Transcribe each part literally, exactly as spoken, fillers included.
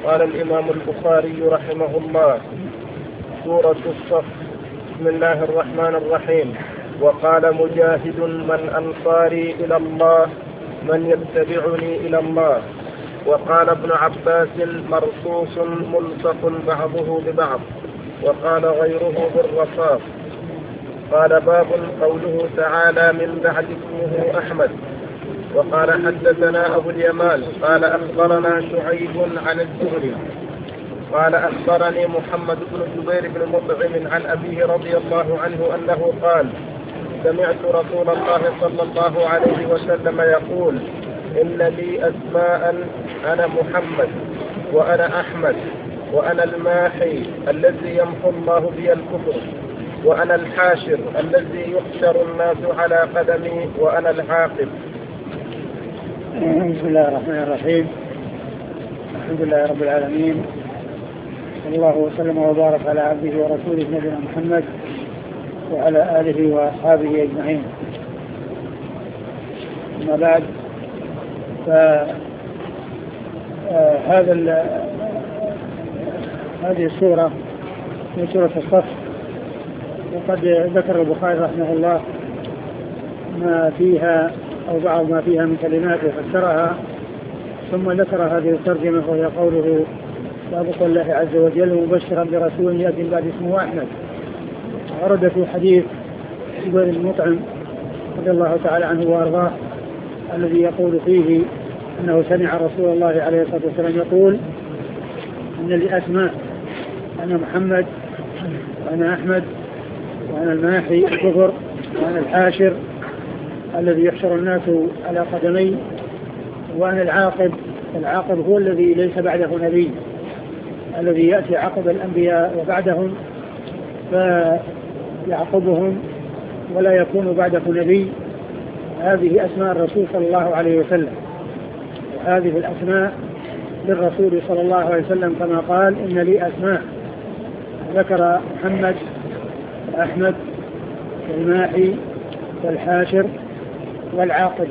قال الإمام البخاري رحمه الله: سورة الصف. بسم الله الرحمن الرحيم. وقال مجاهد: من أنصاري إلى الله؟ من يتبعني إلى الله؟ وقال ابن عباس: مرصوص ملصق بعضه ببعض. وقال غيره بالرصاص. قال: باب قوله تعالى: من بعد اسمه أحمد. وقال: حدثنا أبو اليمان قال أخبرنا شعيب عن الزهري قال أخبرني محمد بن جبير بن مطعم عن أبيه رضي الله عنه أنه قال: سمعت رسول الله صلى الله عليه وسلم يقول: إن لي أسماء: أنا محمد، وأنا أحمد، وأنا الماحي الذي يمحو الله بي الكفر، وأنا الحاشر الذي يحشر الناس على قدمي، وأنا العاقب. بسم الله الرحمن الرحيم. الحمد لله رب العالمين، صلى الله وسلم وبارك على عبده ورسوله نبينا محمد وعلى آله وأصحابه أجمعين. أما بعد، فهذا هذه السورة من سورة الصف، وقد ذكر البخاري رحمه الله ما فيها أو بعض ما فيها من كلمات وفسرها، ثم ذكر هذه الترجمة وهي قوله: باب قول الله عز وجل: مبشرا برسول يأتي بعد اسمه أحمد. ورد في حديث جبير بن مطعم رضي الله تعالى عنه وأرضاه الذي يقول فيه أنه سمع رسول الله عليه الصلاة والسلام يقول: إن لي أسماء: أنا محمد، وأنا أحمد، وأنا الماحي الكفر، وأنا الحاشر الذي يحشر الناس على قدمي، وأنا العاقب. العاقب هو الذي ليس بعده نبي، الذي يأتي عقب الأنبياء وبعدهم فيعقبهم ولا يكون بعده نبي. هذه أسماء الرسول صلى الله عليه وسلم، وهذه الأسماء للرسول صلى الله عليه وسلم كما قال: إن لي أسماء. ذكر محمد وأحمد والماحي والحاشر والعاقب.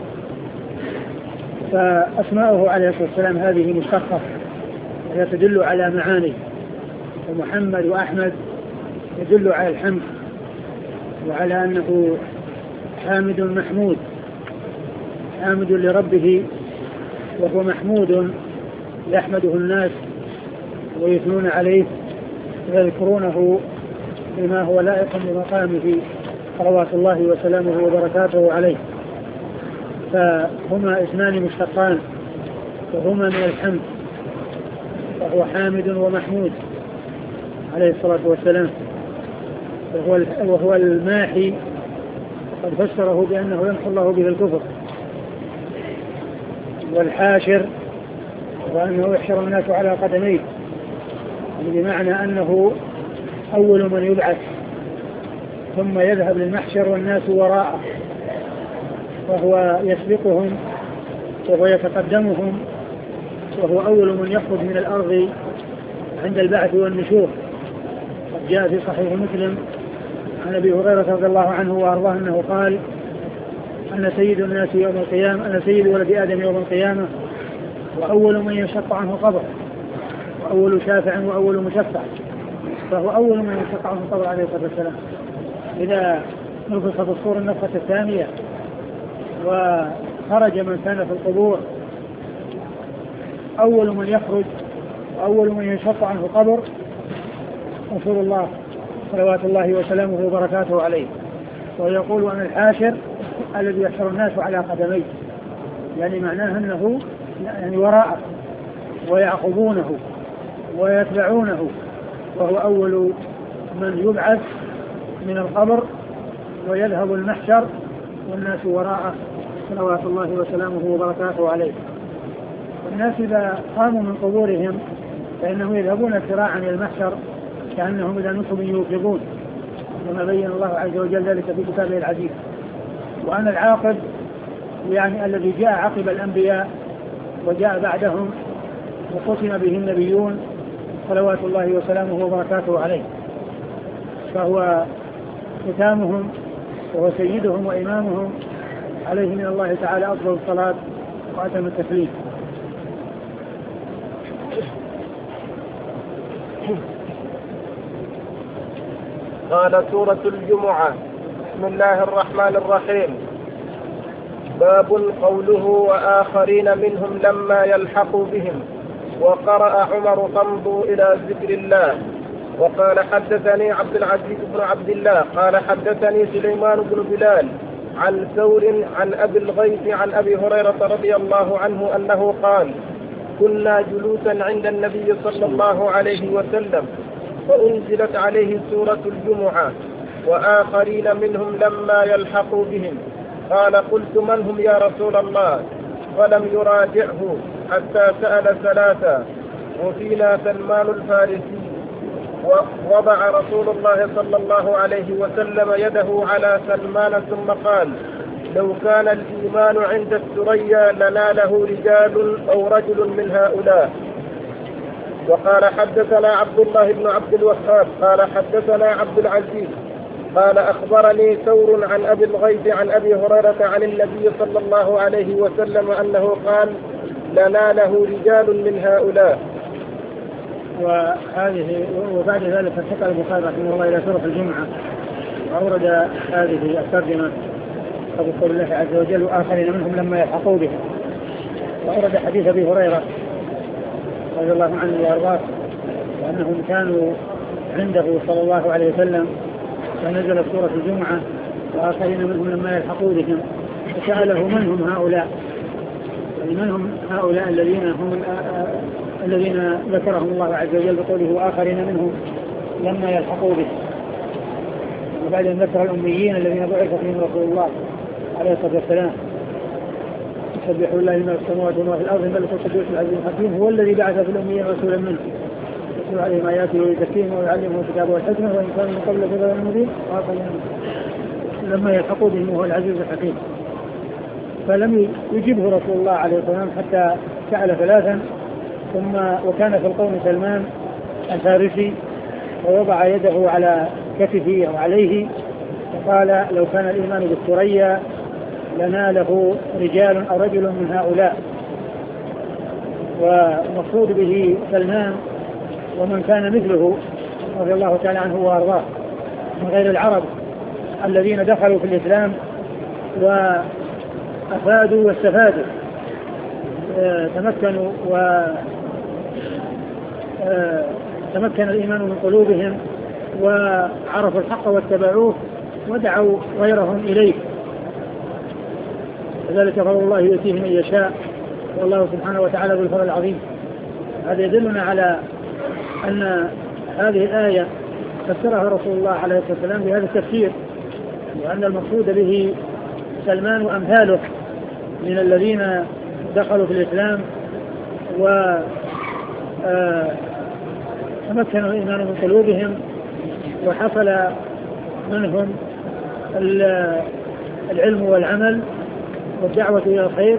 فأسماؤه عليه الصلاة والسلام هذه مشتقة وهي تدل على معاني، ومحمد وأحمد يدل على الحمد وعلى أنه حامد محمود، حامد لربه وهو محمود يحمده الناس ويثنون عليه ويذكرونه بما هو لائق بمقامه صلوات الله وسلامه وبركاته عليه. فهما اسمان مشتقان وهما من الحمد، وهو حامد ومحمود عليه الصلاة والسلام. وهو, وهو الماحي، قد فسره بأنه يمحو الله به الكفر، والحاشر وأنه يحشر الناس على قدميه، بمعنى أنه أول من يبعث ثم يذهب للمحشر والناس وراءه، وهو يسبقهم وهو يتقدمهم، وهو أول من يخرج من الأرض عند البعث والنشور. قد جاء في صحيح مسلم عن أبي هريرة رضي الله عنه وأرضاه أنه قال: أنا سيد الناس يوم القيامة، أنا سيد ولد آدم يوم القيامة، وأول من ينشق عنه قبر، وأول شافع وأول مشفع. فهو أول من ينشق عنه قبر عليه الصلاة والسلام. إذا نفخ في الصور النفخة الثانية وخرج من كان في القبور، أول من يخرج وأول من ينشق عنه قبر رسول الله صلوات الله وسلامه وبركاته عليه. ويقول: أنا الحاشر الذي يحشر الناس على قدميه، يعني معناه أنه يعني وراءه ويعقبونه ويتبعونه، وهو أول من يبعث من القبر ويذهب المحشر والناس وراءه صلوات الله وسلامه وبركاته عليه. والناس إذا قاموا من قبورهم فإنهم يذهبون سراعا إلى المحشر كأنهم إذا نصب يوقظون، كما بين الله عز وجل ذلك في كتابه العزيز. وأنا العاقب يعني الذي جاء عقب الأنبياء وجاء بعدهم وختم به النبيون صلوات الله وسلامه وبركاته عليه، فهو ختامهم وهو سيدهم وإمامهم، عليه من الله تعالى أفضل الصلاة وأتم التسليم. قال سورة الجمعة. بسم الله الرحمن الرحيم. باب قوله وآخرين منهم لما يلحقوا بهم. وقرأ عمر فامضوا إلى ذكر الله. وقال حدثني عبد العزيز بن عبد الله قال حدثني سليمان بن بلال عن ثور عن أبي الغيث عن أبي هريرة رضي الله عنه أنه قال كنا جلوسا عند النبي صلى الله عليه وسلم فأنزلت عليه سورة الجمعة وآخرين منهم لما يلحقوا بهم. قال قلت من هم يا رسول الله؟ فلم يراجعه حتى سأل ثلاثة وفينا سلمان الفارسي. ووضع رسول الله صلى الله عليه وسلم يده على سلمان ثم قال لو كان الإيمان عند الثريا لناله رجال أو رجل من هؤلاء. وقال حدثنا عبد الله بن عبد الوهاب قال حدثنا عبد العزيز قال أخبرني ثور عن أبي الغيث عن أبي هريرة عن النبي صلى الله عليه وسلم أنه قال لناله رجال من هؤلاء. وهذه وبعد ذلك انتقل البخاري رحمه الله إلى سورة الجمعة وأورد هذه الترجمة قول الله عز وجل وآخرين منهم لما يلحقوا بهم. وأورد حديث أبي هريرة رضي الله عنه وأرضاه وأنهم كانوا عنده صلى الله عليه وسلم فنزلت سورة الجمعة وآخرين منهم لما يلحقوا بهم فسأله من هم هؤلاء، يعني من هم هؤلاء الذين هم الذين ذكرهم الله عز وجل بقوله وآخرين منهم لما يلحقوا به. وبعد أن ذكر الأميين الذين بعث فيهم رسول الله عليه الصلاة والسلام يسبحوا الله ما في السماوات وما في الأرض الملك القدوس العزيز الحكيم هو الذي بعث في الأميين رسولا منهم يتلو عليهم آياته ويزكيهم ويعلمهم الكتاب والحكمة وإن كانوا من قبل في ضلال مبين لما يلحقوا بهم وهو العزيز الحكيم. فلم يجبه رسول الله عليه الصلاة والسلام حتى سأل ثلاثا ثم وكان في القوم سلمان الفارسي ووضع يده على كتفه أو عليه وقال لو كان الإيمان بالثريا لناله رجال أو رجل من هؤلاء. ومقصود به سلمان ومن كان مثله رضي الله تعالى عنه وأرضاه من غير العرب الذين دخلوا في الإسلام وأفادوا واستفادوا تمكنوا وتمكن الإيمان من قلوبهم وعرفوا الحق واتبعوه ودعوا غيرهم إليه. لذلك فضل الله يؤتيه من يشاء والله سبحانه وتعالى ذو الفضل العظيم. هذا يدلنا على أن هذه الآية فسرها رسول الله عليه الصلاة والسلام بهذا التفسير وأن المقصود به سلمان وأمثاله من الذين دخلوا في الإسلام وتمكنوا الإيمان من قلوبهم وحصل منهم العلم والعمل والدعوة إلى الخير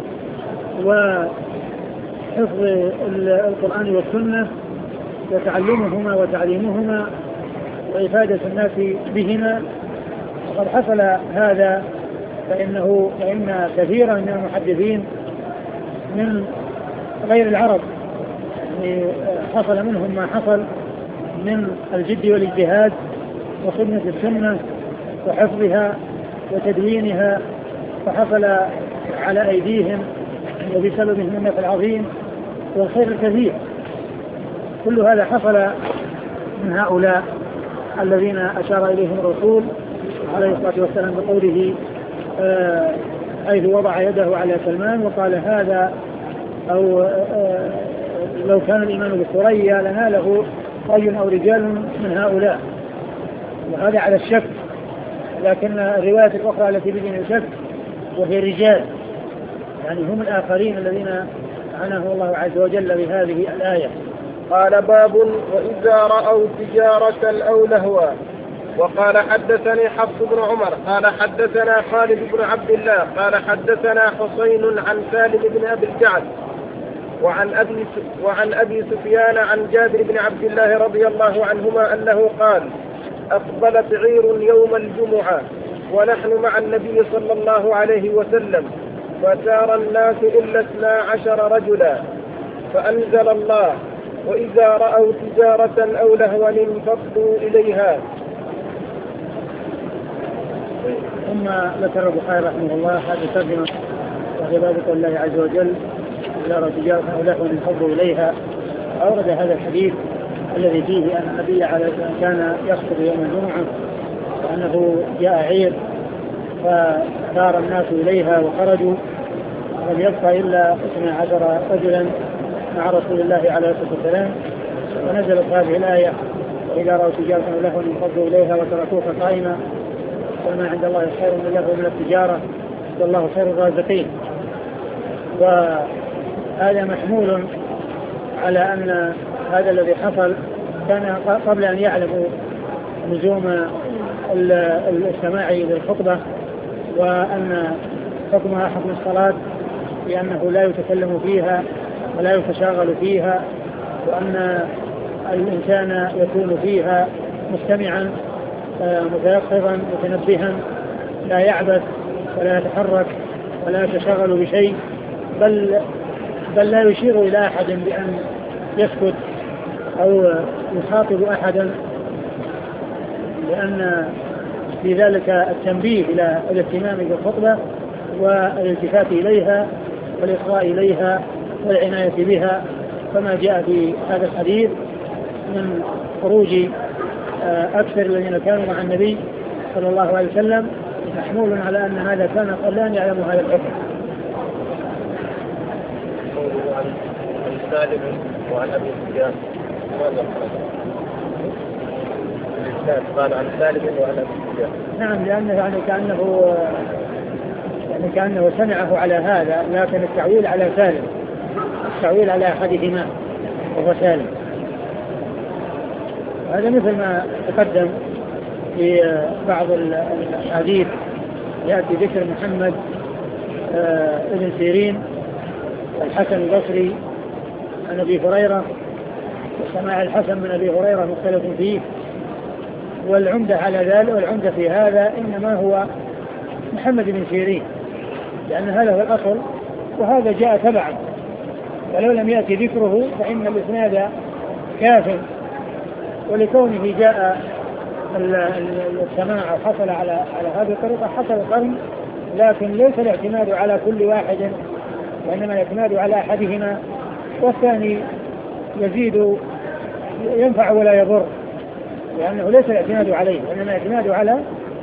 وحفظ القرآن والسنة وتعلمهما وتعليمهما وإفادة الناس بهما. وقد حصل هذا فإنه فإن كثيرا من المحدثين من غير العرب يعني حصل منهم ما حصل من الجد والاجتهاد وخدمة السنة وحفظها وتدوينها فحصل على أيديهم وبسببهم النفع العظيم والخير الكثير. كل هذا حصل من هؤلاء الذين أشار إليهم الرسول عليه الصلاة والسلام بقوله آه حيث وضع يده على سلمان وقال هذا أو آه لو كان الإيمان بالثريا لناله رجل أو رجال من هؤلاء. وهذا على الشك لكن الرواية الأخرى التي بدون الشك وهي رجال يعني هم الآخرين الذين عناه الله عز وجل بهذه الآية. قال باب وإذا رأوا تجارة أو لهوا. وقال حدثني حفص بن عمر قال حدثنا خالد بن عبد الله قال حدثنا حسين عن سالم بن أبي الجعد وعن أبي, وعن أبي سفيان عن جابر بن عبد الله رضي الله عنهما أنه قال أقبلت عير يوم الجمعة ونحن مع النبي صلى الله عليه وسلم فسار الناس إلا اثنا عشر رجلا فأنزل الله وإذا رأوا تجارة أو لهوا انفضوا إليها. ثم ذكر البخاري رحمه الله هذه الترجمة وهي باب قول الله عز وجل إذا رأوا تجارة أو لهوا انفضوا إليها. أورد هذا الحديث الذي فيه أن النبي عليه الصلاة والسلام كان يخطب يوم الجمعة وأنه جاء عير فسار الناس إليها وخرجوا ولم يبقى إلا اثنا عشر رجلا مع رسول الله عليه الصلاة والسلام. ونزلت هذه الآية وإذا رأوا تجارة أو لهوا انفضوا إليها وتركوك قائما وما عند الله خير من اللهو من التجارة والله خير الرازقين. وهذا محمول على أن هذا الذي حصل كان قبل أن يعلموا لزوم السماع للخطبة وأن حكمها حكم الصلاة لأنه لا يتكلم فيها ولا يتشاغل فيها وأن الإنسان يكون فيها مستمعا متيقظا متنبها لا يعبث ولا يتحرك ولا يتشاغل بشيء بل بل لا يشير إلى أحد بأن يسكت أو يخاطب أحدا لأن في ذلك التنبيه إلى الاهتمام بالخطبة والالتفات إليها والإصغاء إليها والعناية بها كما جاء في هذا الحديث من خروج أكثر الذين كانوا مع النبي صلى الله عليه وسلم محمول على أن هذا كان قبل أن يعلموا هذا الحكم. عن سالم وعن أبي سفيان قال عن سالم وعن أبي سفيان. نعم لأنه يعني كأنه يعني كأنه سمعه على هذا لكن التعويل على سالم التعويل على أحدهما وهو سالم. هذا مثل ما تقدم في بعض الحديث يأتي ذكر محمد ابن سيرين الحسن البصري عن أبي هريرة وسماع الحسن من أبي هريرة مختلف فيه والعمدة على ذلك والعمدة في هذا إنما هو محمد بن سيرين لأن هذا هو الأصل وهذا جاء تبعا ولو لم يأتي ذكره فإن الإسناد كاف ولكونه جاء السماع حصل على على هذه الطريقة حصل قرن لكن ليس الاعتماد على كل واحد وإنما الاعتماد على أحدهما والثاني يزيد ينفع ولا يضر لأنه ليس الاعتماد عليه وإنما الاعتماد على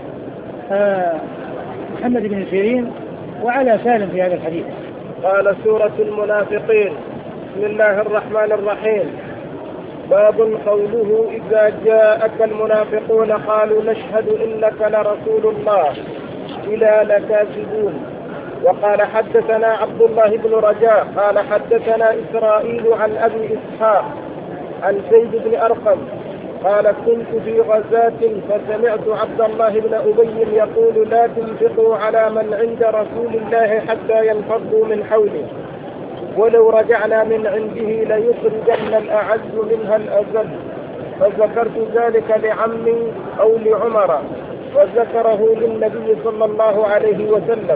محمد بن سيرين وعلى سالم في هذا الحديث. قال سورة المنافقين. بسم الله الرحمن الرحيم. باب قوله إذا جاءك المنافقون قالوا نشهد إنك لرسول الله إلى لكاذبون. وقال حدثنا عبد الله بن رجاء قال حدثنا إسرائيل عن أبي إسحاق عن زيد بن أرقم قال كنت في غزاة فسمعت عبد الله بن أبي يقول لا تنفقوا على من عند رسول الله حتى ينفضوا من حوله ولو رجعنا من عنده ليخرجن الأعز منها الأذل. فذكرت ذلك لعمي أو لعمر وذكره للنبي صلى الله عليه وسلم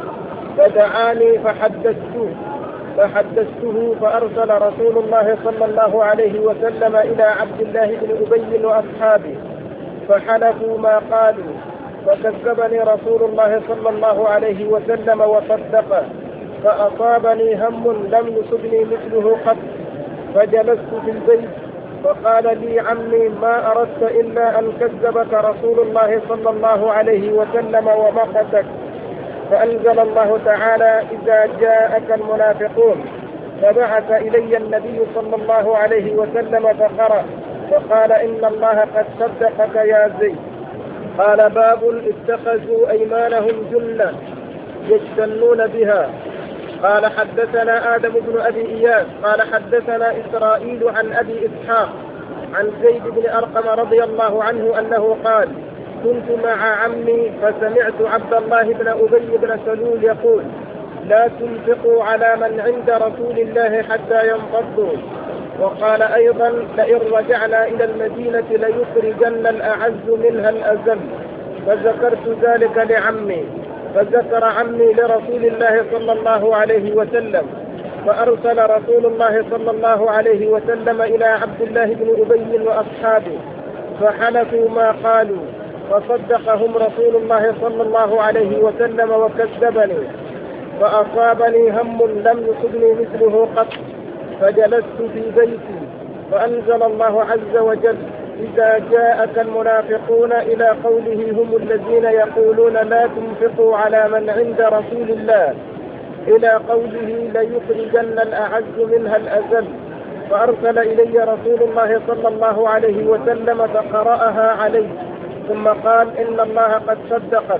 فدعاني فحدثته فحدثته فأرسل رسول الله صلى الله عليه وسلم إلى عبد الله بن أبي وأصحابه فحلفوا ما قالوا فكذبني رسول الله صلى الله عليه وسلم وصدقه فأصابني هم لم يصبني مثله قط فجلست في البيت فقال لي عمي ما أردت إلا أن كذبك رسول الله صلى الله عليه وسلم ومقتك. فأنزل الله تعالى إذا جاءك المنافقون فبعث إلي النبي صلى الله عليه وسلم فقرأ فقال إن الله قد صدقك يا زيد. قال باب اتخذوا أيمانهم جنة يجتنون بها. قال حدثنا آدم بن أبي إياس قال حدثنا إسرائيل عن أبي إسحاق عن زيد بن أرقم رضي الله عنه أنه قال كنت مع عمي فسمعت عبد الله بن أبي بن سلول يقول لا تنفقوا على من عند رسول الله حتى ينفضوا. وقال أيضا لئن رجعنا إلى المدينة ليخرجن الأعز منها الأذل. فذكرت ذلك لعمي فذكر عمي لرسول الله صلى الله عليه وسلم فأرسل رسول الله صلى الله عليه وسلم إلى عبد الله بن أبي وأصحابه فحلفوا ما قالوا، فصدقهم رسول الله صلى الله عليه وسلم وكذبني، فأصابني هم لم يصبني مثله قط، فجلست في بيتي، فأنزل الله عز وجل: إذا جاءك المنافقون إلى قوله هم الذين يقولون لا تنفقوا على من عند رسول الله إلى قوله ليخرجن الأعز منها الأذل، فأرسل إلي رسول الله صلى الله عليه وسلم فقرأها علي، ثم قال: إن الله قد صدقت.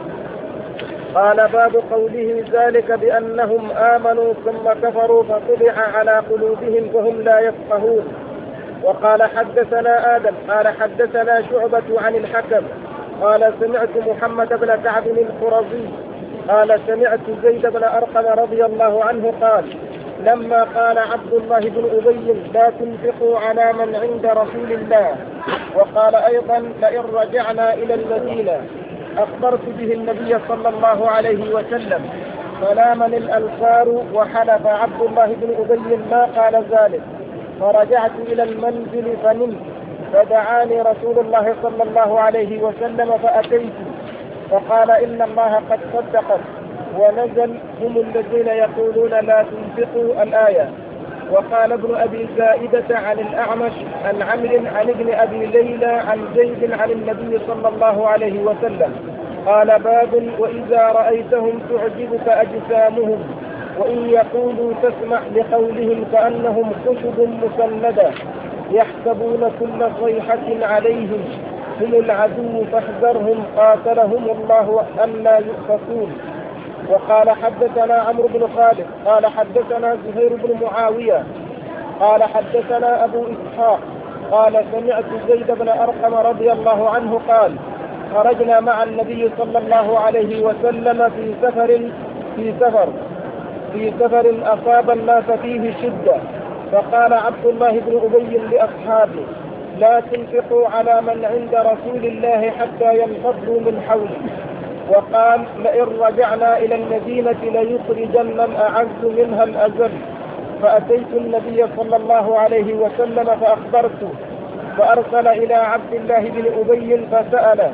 قال: باب قوله ذلك بأنهم آمنوا ثم كفروا فطبع على قلوبهم فهم لا يفقهون. وقال: حدثنا آدم قال حدثنا شعبة عن الحكم قال سمعت محمد بن كعب القرظي قال سمعت زيد بن أرقم رضي الله عنه قال: لما قال عبد الله بن أبي لا تنفقوا على من عند رسول الله، وقال أيضا: لئن رجعنا إلى المدينة، أخبرت به النبي صلى الله عليه وسلم، فلامني الأنصار وحلف عبد الله بن أبي ما قال ذلك، فرجعت إلى المنزل فنمت، فدعاني رسول الله صلى الله عليه وسلم فأتيت، فقال: إن الله قد صدقت، ونزل هم الذين يقولون لا تنفقوا الآية. وقال ابن أبي زائدة عن الأعمش عن عمرو عن ابن أبي ليلى عن زيد عن النبي صلى الله عليه وسلم قال: باب وإذا رأيتهم تعجبك أجسامهم، وإن يقولوا تسمع لقولهم كأنهم خشب مسندة يحسبون كل صيحة عليهم، هم العدو فاحذرهم قاتلهم الله أن لا يؤفكون. وقال: حدثنا عمرو بن خالد قال حدثنا زهير بن معاوية قال حدثنا أبو إسحاق قال سمعت زيد بن أرقم رضي الله عنه قال: خرجنا مع النبي صلى الله عليه وسلم في سفر في سفر في سفر أصاب الناس فيه شدة، فقال عبد الله بن أبي لأصحابه: لا تنفقوا على من عند رسول الله حتى ينفضوا من حوله، وقال: لئن رجعنا إلى المدينة ليخرجن الأعز منها الأذل. فأتيت النبي صلى الله عليه وسلم فأخبرته، فأرسل إلى عبد الله بن أبي فسأله،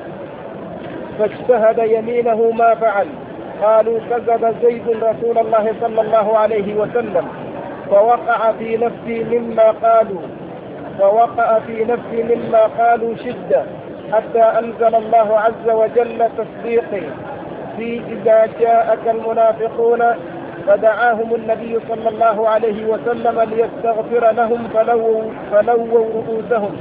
فاجتهد يمينه ما فعل. قالوا: كذب زيد رسول الله صلى الله عليه وسلم، فوقع في نفسي مما قالوا فوقع في نفسي مما قالوا شدة، حتى أنزل الله عز وجل تصديقي في إذا جاءك المنافقون، فدعاهم النبي صلى الله عليه وسلم ليستغفر لهم فلووا, فلووا رؤوسهم.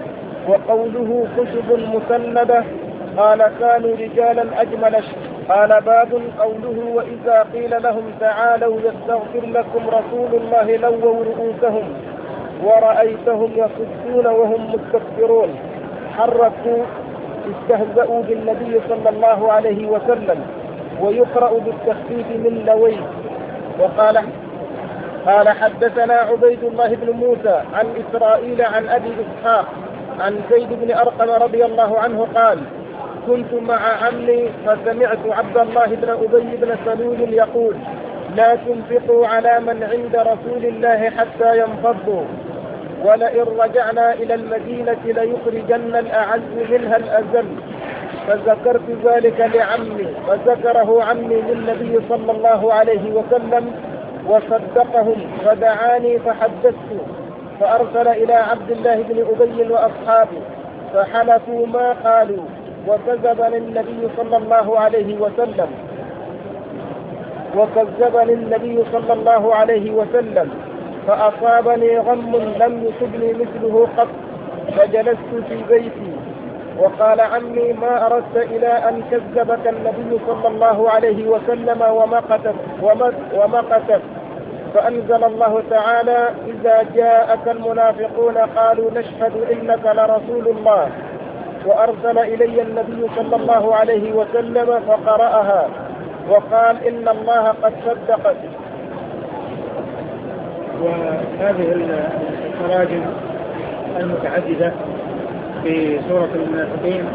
وقوله خشب مسندة قال: كانوا رجالا أجمل. قال: باب قوله وإذا قيل لهم تعالوا يستغفر لكم رسول الله لووا رؤوسهم ورأيتهم يصدون وهم مستكبرون، حركوا استهزأوا بالنبي صلى الله عليه وسلم، ويقرأ بالتخفيف من لويه. وقال قال حدثنا عبيد الله بن موسى عن إسرائيل عن أبي إسحاق عن زيد بن أرقم رضي الله عنه قال: كنت مع عمي فسمعت عبد الله بن أبي بن سلول يقول: لا تنفقوا على من عند رسول الله حتى ينفضوا، ولئن رجعنا إلى المدينة ليخرجن الأعز منها الأذل. فذكرت ذلك لعمي، فذكره عمي للنبي صلى الله عليه وسلم وصدقهم، فدعاني فحدثته، فأرسل إلى عبد الله بن أبي وأصحابه فحلفوا ما قالوا، وكذبني النبي صلى الله عليه وسلم وكذبني النبي صلى الله عليه وسلم فأصابني غم لم يصبني مثله قط، فجلست في بيتي. وقال عمي: ما أردت إلى أن كذبك النبي صلى الله عليه وسلم ومقتك ومقتك فأنزل الله تعالى: إذا جاءك المنافقون قالوا نشهد إنك لرسول الله. وأرسل إلي النبي صلى الله عليه وسلم فقرأها وقال: إن الله قد صدقت. وهذه التراجم المتعددة في سورة المنافقين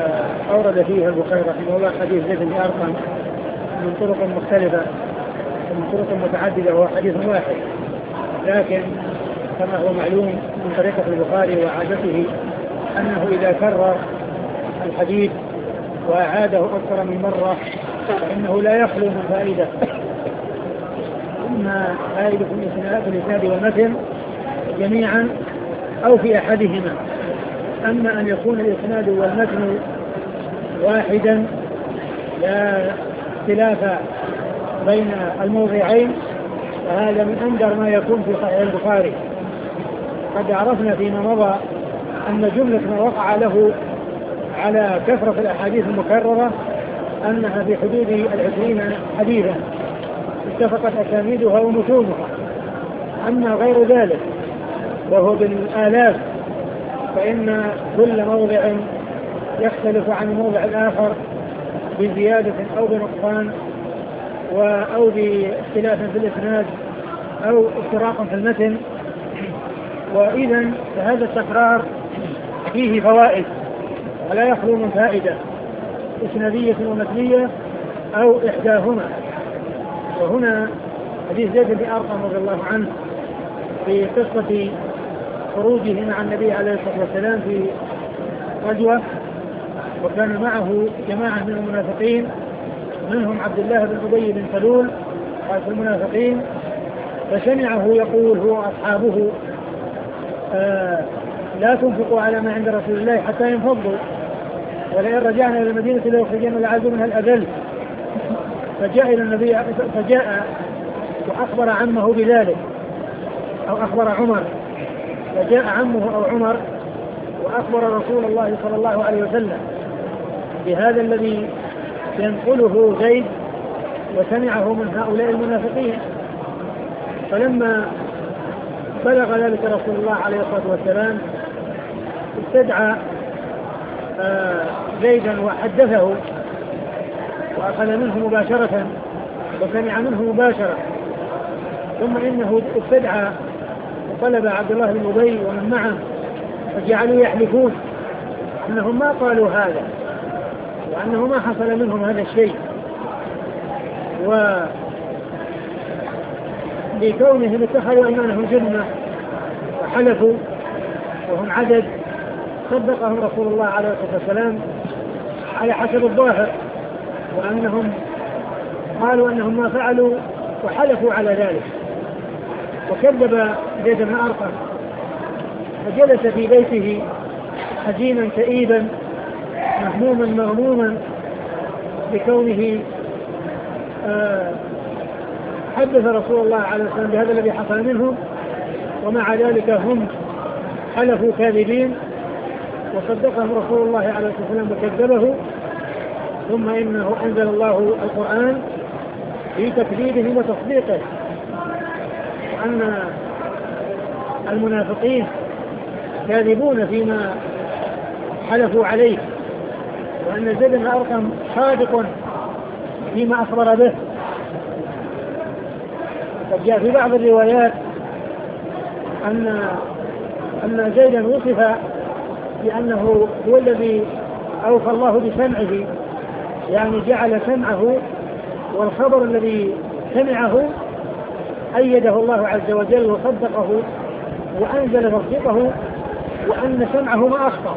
أورد فيها البخاري رحمه الله حديث زيد بن أرقم من طرق مختلفة، من طرق متعددة وهو حديث واحد، لكن كما هو معلوم من طريقة البخاري وعادته أنه إذا كرر الحديث وأعاده أكثر من مرة فإنه لا يخلو من فائدة، إما فائدة في الإسناد والمتن جميعا أو في أحدهما. أما أن يكون الإسناد والمتن واحدا لا اختلاف بين الموضعين فهذا من أندر ما يكون في صحيح البخاري. قد عرفنا فيما مضى أن جملة ما وقع له على كثرة الأحاديث المكررة أنها في حدود العشرين حديثا اتفقت أسانيدها ومتونها. أما غير ذلك وهو بالآلاف فإن كل موضع يختلف عن الموضع الآخر بزيادة أو بنقصان أو باختلاف في الإسناد أو افتراق في المتن. وإذا فهذا التكرار فيه فوائد ولا يخلو من فائدة إسنادية ومتنية أو إحداهما. وهنا حديث زيد بن أرقم رضي الله عنه في قصة خروجه مع النبي عليه الصلاة والسلام في غزوة وكان معه جماعة من المنافقين منهم عبد الله بن أبي بن سلول رئيس المنافقين، فسمعه يقول هو أصحابه آه لا تنفقوا على ما عند رسول الله حتى ينفضوا ولئن رجعنا إلى المدينة ليخرجن الأعز منها الأذل. فجاء إلى النبي فجاء وأخبر عمه بذلك أو أخبر عمر، فجاء عمه أو عمر وأخبر رسول الله صلى الله عليه وسلم بهذا الذي ينقله زيد وسمعه من هؤلاء المنافقين. فلما بلغ ذلك رسول الله عليه الصلاة والسلام استدعى آه زيدا وحدثه وأخذ منه مباشرة وسمع منه مباشرة، ثم إنه استدعى وطلب عبد الله بن أبي ومن معه فجعلوا يحلفون أنهم ما قالوا هذا وأنه ما حصل منهم هذا الشيء، ولكونهم اتخذوا أيمانهم جنة وحلفوا وهم عدد صدقهم رسول الله عليه الصلاة والسلام على حسب الظاهر، وأنهم قالوا أنهم ما فعلوا وحلفوا على ذلك. وكذب زيد بن أرقم فجلس في بيته حزينا كئيبا مهموما مغموما بكونه آه حدث رسول الله عليه الصلاة والسلام بهذا الذي حصل منهم، ومع ذلك هم حلفوا كاذبين وصدقهم رسول الله عليه الصلاة والسلام وكذبه. ثم إنه أنزل الله القرآن في تكذيبه وتصديقه، وأن المنافقين كاذبون فيما حلفوا عليه، وأن زيد بن أرقم صادق فيما أخبر به. قد جاء في بعض الروايات أن أن زيدا وصف بأنه هو الذي أوفى الله بسمعه، يعني جعل سمعه والخبر الذي سمعه أيده الله عز وجل وصدقه وأنزل تصديقه، وأن سمعه ما أخطأ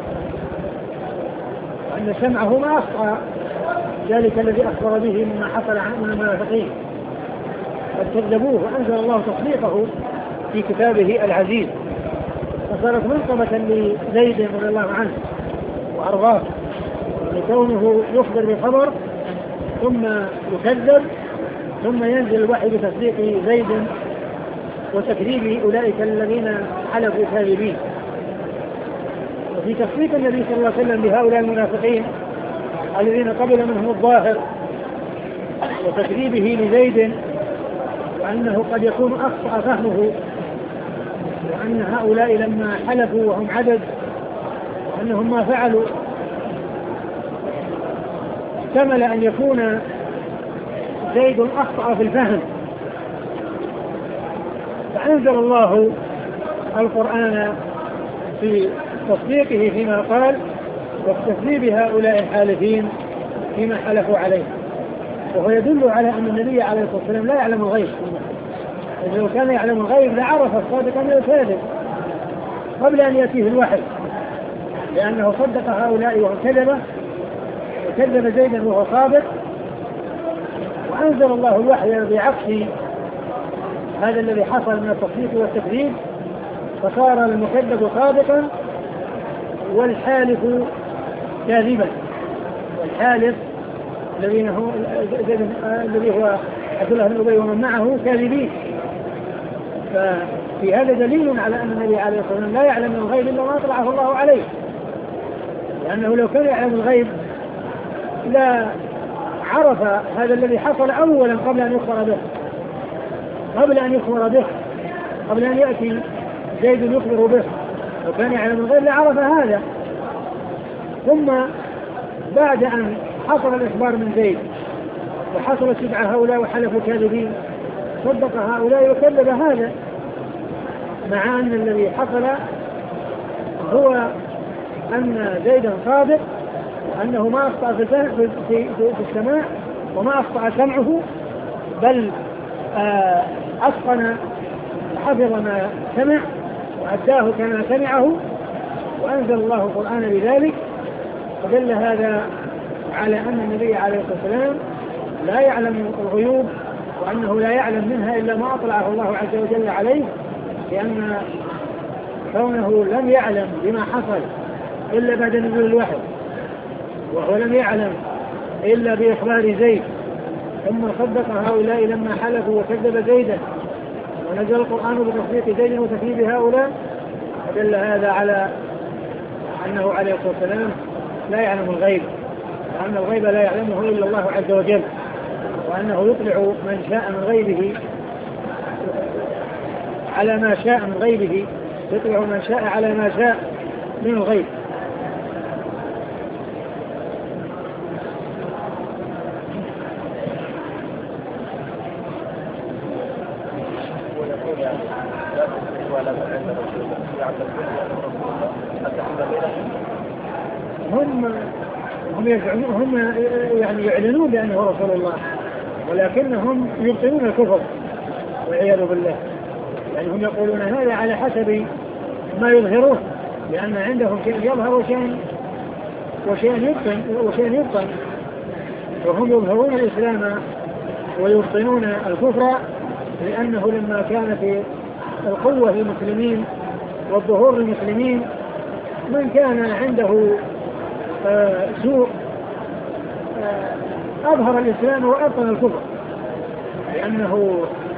وأن سمعه ما أخطأ ذلك الذي أخبر به مما حصل من المنافقين. قد كذبوه وأنزل الله تصديقه في كتابه العزيز، فصارت منقبة لزيد رضي الله عنه وأرضاه لكونه يخبر بخبر ثم يكذب ثم ينزل الوحي بتصديق زيد وتكذيب أولئك الذين حلفوا كاذبين. وفي تصديق النبي صلى الله عليه وسلم بهؤلاء المنافقين الذين قبل منهم الظاهر وتكذيبه لزيد وأنه قد يكون أخطأ فهمه، وأن هؤلاء لما حلفوا وهم عدد وأنهم ما فعلوا احتمل أن يكون زيد أخطأ في الفهم، فأنزل الله القرآن في تصديقه فيما قال وتكذيب هؤلاء الحالفين فيما حلفوا عليه. وهو يدل على أن النبي عليه الصلاة والسلام لا يعلم الغيب، إذا لو كان يعلم الغيب لعرف الصادق من الكاذب قبل أن يأتيه الوحي، لأنه صدق هؤلاء وهو كذب، وكذب زيدا وهو صادق، وأنزل الله الوحي بعكس هذا الذي حصل من التصديق والتكذيب، فصار المكذب صادقا والحالف كاذبا، والحالف الذي هو الذي هو عبد الله بن أبي ومن معه كاذبين. ففي هذا دليل على أن النبي عليه الصلاة والسلام لا يعلم الغيب إلا ما أطلعه الله عليه، لأنه لو كان يعلم الغيب لا عرف هذا الذي حصل أولا قبل أن يخبر به، قبل أن يخبر به قبل أن يأتي زيد يخبر به. لو كان يعلم الغيب لعرف هذا، ثم بعد أن حصل الإخبار من زيد وحصل اتباع هؤلاء وحلفوا كاذبين صدق هؤلاء وكذب هذا، مع أن الذي حصل هو أن زيدا صادق، وأنه ما أخطأ في, في, في, في السماع وما أخطأ سمعه، بل آه أتقن حفظ ما سمع وأداه كما سمعه، وأنزل الله القرآن بذلك. فدل هذا على أن النبي عليه الصلاة والسلام لا يعلم الغيوب، وأنه لا يعلم منها إلا ما أطلعه الله عز وجل عليه، لأن كونه لم يعلم بما حصل إلا بعد نزول الوحي، وهو لم يعلم إلا بإخبار زيد، ثم صدق هؤلاء لما حلفوا وكذب زيدا، ونزل القرآن بتصديق زيد وتكذيب هؤلاء، فدل هذا على أنه عليه الصلاة والسلام لا يعلم الغيب، وأن الغيب لا يعلمه إلا الله عز وجل، وأنه يطلع من شاء من غيبه على ما شاء من غيبه، يطلع من شاء على ما شاء من الغيب. هم هم يزعمون هم يعني يعلنون بأنه رسول الله، ولكنهم يبطلون الكفر والعياذ بالله. يعني هم يقولون هذا على حسب ما يظهرون، لأن عندهم شيء يظهر وشيء وشيء يبطن وشيء يبطن، وهم يظهرون الإسلام ويبطنون الكفر، لأنه لما كان في القوة للمسلمين والظهور للمسلمين من كان عنده آه سوء آه أظهر الإسلام وأبطن الكفر، لأنه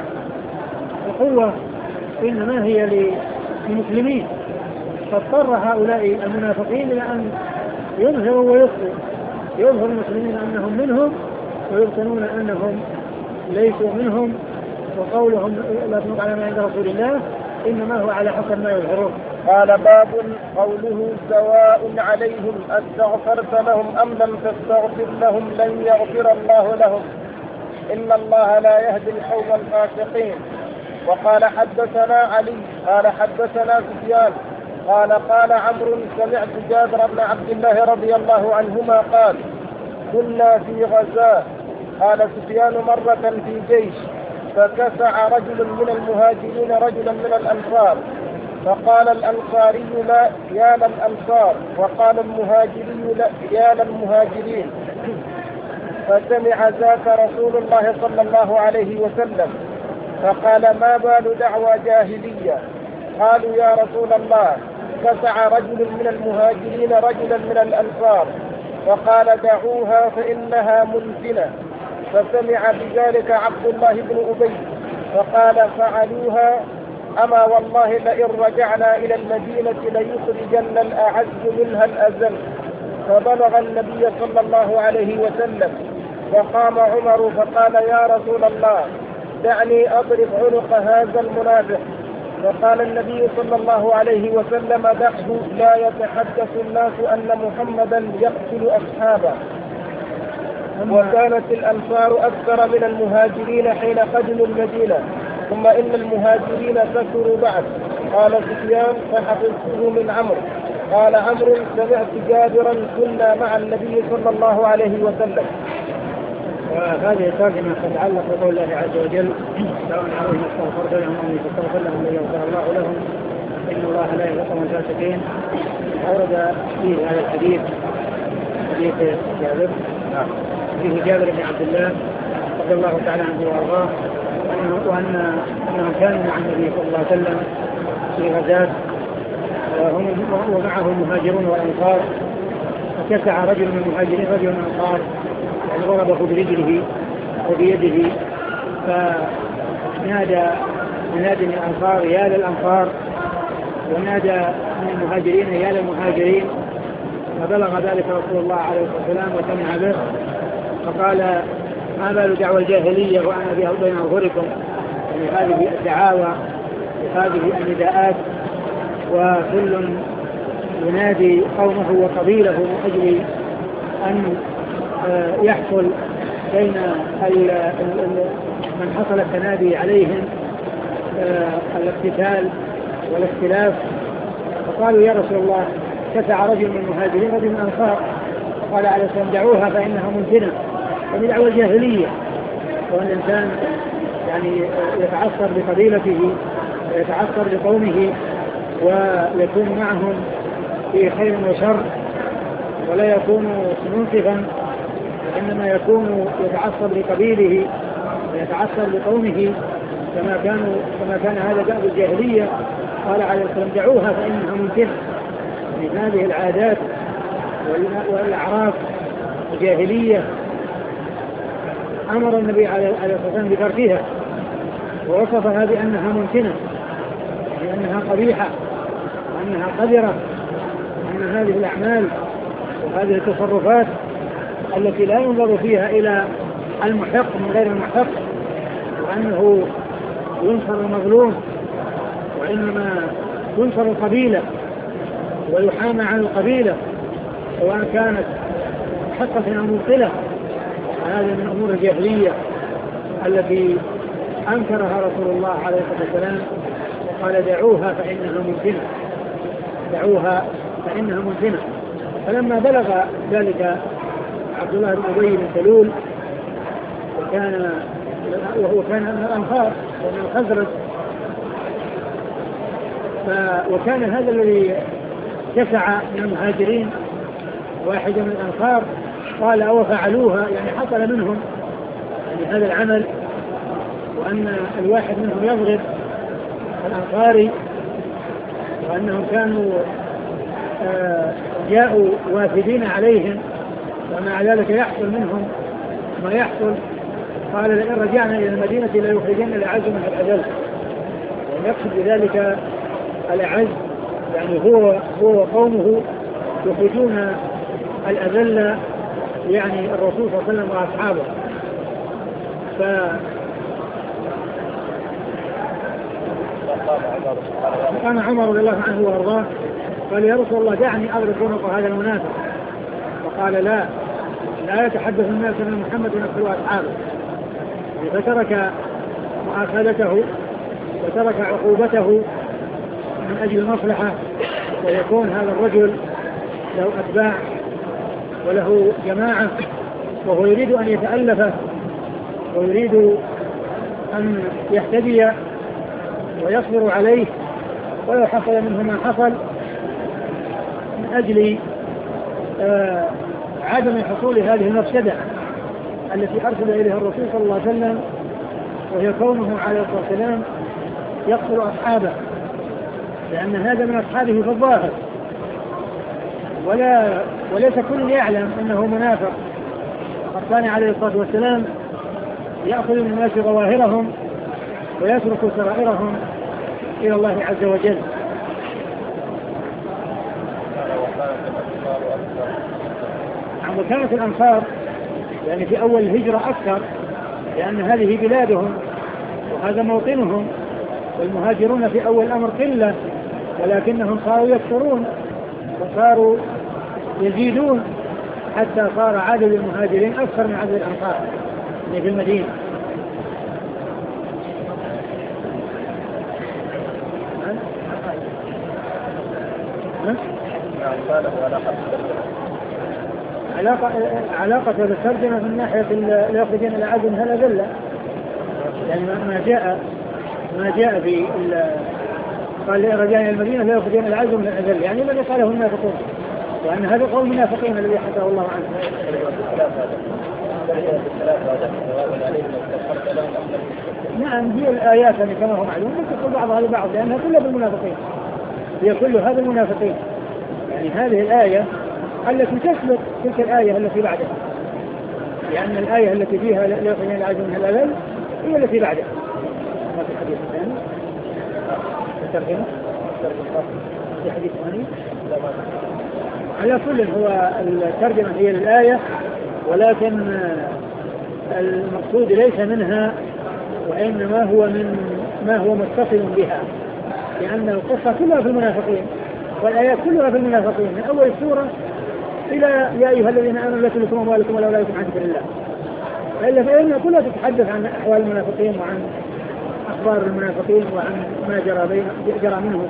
القوة إنما هي للمسلمين، فاضطر هؤلاء المنافقين إلى أن يظهروا ويخفوا، يظهر المسلمين أنهم منهم ويبطنون أنهم ليسوا منهم، وقولهم لا تنق على ما عند رسول الله إنما هو على حسب ما يظهرون. قال باب قوله سواء عليهم استغفرت لهم أم لم تستغفر لهم لن يغفر الله لهم إن الله لا يهدي القوم الفاسقين. وقال حدثنا علي قال حدثنا سفيان قال قال عمرو سمعت جابر بن عبد الله رضي الله عنهما قال كنا في غزاة. قال سفيان مرة في جيش فكسع رجل من المهاجرين رجلا من الأنصار، فقال الأنصاري لا يا للأنصار، وقال المهاجري لا يا للمهاجرين، فسمع ذاك رسول الله صلى الله عليه وسلم فقال ما بال دعوى جاهلية؟ قالوا يا رسول الله كسع رجل من المهاجرين رجلا من الأنصار، فقال دعوها فإنها منتنة. فسمع بذلك عبد الله بن أبي فقال فعلوها أما والله لئن رجعنا إلى المدينة ليخرجن الأعز منها الأذل. فبلغ النبي صلى الله عليه وسلم، فقام عمر فقال يا رسول الله دعني أضرب عنق هذا المنافق. فقال النبي صلى الله عليه وسلم دعه لا يتحدث الناس أن محمدا يقتل أصحابه. وكانت الأنصار أكثر من المهاجرين حين قدموا المدينة، ثم إن المهاجرين كثروا بعد. قال سفيان فحفظته من عمرو. قال عمرو سمعت جابرا كنا مع النبي صلى الله عليه وسلم. وهذه الترجمة تتعلق بقول الله عز وجل سواء عليهم استغفرت لهم أو استغفر لهم لن يغفر الله لهم إن الله لا يغفر القوم الفاسقين. أورد فيه هذا الحديث حديث جابر فيه جابر بن عبد الله رضي الله تعالى عنه وأرضاه وأن أنهم كانوا مع النبي صلى الله عليه وسلم في غزاة وهم ومعه المهاجرون والأنصار، فكسع رجل من المهاجرين رجل من الأنصار يعني ضربه برجله وبيده، فنادى منادي من الأنصار يا للأنصار، ونادى من المهاجرين يا للمهاجرين، فبلغ ذلك رسول الله عليه الصلاة والسلام وسمع به، فقال ما بال دعوى الجاهلية وأنا بها بين أظهركم، يعني هذه الدعاوى وهذه النداءات وكل ينادي قومه وقبيله من أجل أن يحصل بين من حصل التنادي عليهم الاقتتال والاختلاف. فقالوا يا رسول الله كسع رجل من المهاجرين رجل من الأنصار، فقال عليه السلام دعوها فإنها منتنة، وبدعوى الجاهلية، وأن الإنسان يعني يتعصر بقبيلته ويتعصر بقومه ويكون معهم في خير وشر ولا يكون منصفا، وإنما يكون يتعصب لقبيله ويتعصب لقومه كما كانوا كما كان هذا دأب الجاهلية. قال عليه السلام دعوها فإنها منتنة، من هذه العادات والأعراف الجاهلية أمر النبي عليه الصلاة والسلام بتركها ووصفها بأنها منتنة، بأنها قبيحة وأنها قذرة، وأن هذه الأعمال وهذه التصرفات التي لا ينظر فيها إلى المحق من غير المحق، وأنه ينصر المظلوم، وإنما ينصر القبيلة ويحامى عن القبيلة سواء كانت محقة أو مبطلة. هذا من أمور الجاهلية التي أنكرها رسول الله عليه الصلاة والسلام وقال دعوها فإنها منتنة، دعوها فإنها منتنة. فلما بلغ ذلك عبد الله بن أبي بن سلول وكان وهو كان من الأنصار ومن الخزرج، وكان هذا الذي كسع من المهاجرين واحد من الأنصار قال أو فعلوها، يعني حصل منهم يعني هذا العمل، وأن الواحد منهم يضرب الأنصاري، وأنهم كانوا آه جاءوا وافدين عليهم ومع ذلك يحصل منهم ما يحصل. قال لئن رجعنا إلى المدينة ليخرجن الأعز من الأذل، ويقصد بذلك الأعز يعني هو هو وقومه يخرجون الأذل يعني الرسول صلى الله عليه وسلم وأصحابه. ف فقام عمر رضي الله عنه وارضاه قال يا رسول الله دعني اضرب عنق هذا المنافق، فقال لا لا يتحدث الناس ان محمد يقتل اصحابه، فترك مؤاخذته وترك عقوبته من اجل المصلحه، ويكون هذا الرجل له اتباع وله جماعه وهو يريد ان يتالف ويريد ان يهتدي ويصبر عليه ولو حصل منه ما حصل من أجل آه عدم حصول هذه المفسدة التي أرسل إليها الرسول صلى الله عليه وسلم، وهي كونه عليه الصلاة والسلام يقتل أصحابه، لأن هذا من أصحابه في الظاهر، ولا وليس كل يعلم أنه منافق. قد كان عليه الصلاة والسلام يأخذ من الناس ظواهرهم ويترك سرائرهم إلى الله عز وجل. وكانت الأنصار يعني في أول الهجرة أكثر، لأن هذه بلادهم وهذا موطنهم، والمهاجرون في أول الأمر قلة، ولكنهم صاروا يكثرون وصاروا يزيدون حتى صار عدد المهاجرين أكثر من عدد الأنصار في المدينة. علاقة علاقة بالترجمة من ناحية لا يخرجون الأعز منها الأذلة، يعني ما جاء ما جاء في قال رجعنا المدينة لا يخرجون الأعز من الأذل، يعني الذي قاله المنافقون، وأن هذا قول المنافقين الذي حكاه الله عنه. نعم هي الآيات يعني كما هو معلوم تدخل بعضها لبعض لأنها كلها بالمنافقين، هي كلها هذا المنافقين. يعني هذه الآية التي تسبق تلك الآية التي بعدها، لأن الآية التي فيها لا يخرجون الأعز من الأذل هي التي بعدها. ما في الحديث الثاني الترجمة في حديث ثاني. على كل هو الترجمة هي للآية، ولكن المقصود ليس منها وإنما هو من ما هو متصل بها، لأن القصة كلها في المنافقين والآيات كلها في المنافقين من أول السورة إلى يا أيها الذين آمنوا لا تلكم أموالكم ولا أولادكم عن ذكر الله، إلا فإنها كلها تتحدث عن أحوال المنافقين وعن أخبار المنافقين وعن ما جرى بين جرى منه.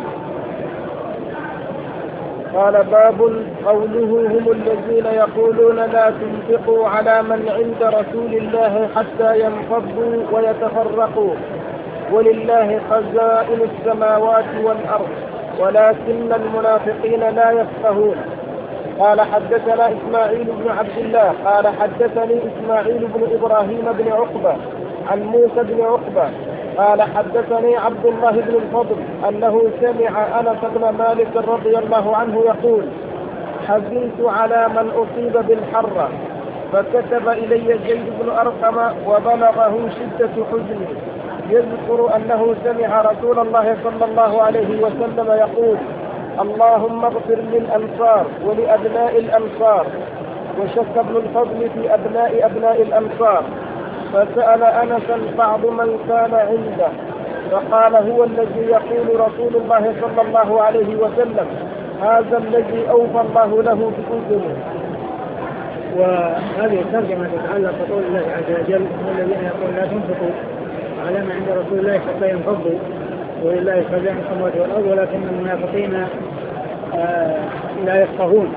قال باب قوله هم الذين يقولون لا تنفقوا على من عند رسول الله حتى ينفضوا ويتفرقوا ولله خزائن السماوات والأرض ولكن المنافقين لا يفقهون. قال حدثنا إسماعيل بن عبد الله قال حدثني إسماعيل بن إبراهيم بن عقبة عن موسى بن عقبة قال حدثني عبد الله بن الفضل أنه سمع أنس بن مالك رضي الله عنه يقول حزنت على من أصيب بالحرة فكتب إلي زيد بن أرقم وبلغه شدة حزني يذكر أنه سمع رسول الله صلى الله عليه وسلم يقول اللهم اغفر للأنصار ولأبناء الأنصار. وشك ابن الفضل في أبناء أبناء الأنصار فسأل أنسا بعض من كان عنده فقال هو الذي يقول رسول الله صلى الله عليه وسلم هذا الذي أوفى الله له بأذنه. وهذه الترجمة تتعلق بقول الله عز وجل هم الذين يقول لا تنفقوا على ما عند رسول الله حتى ينفضوا ولله خزائن السماوات والأرض ولكن المنافقين آه لا يفقهون.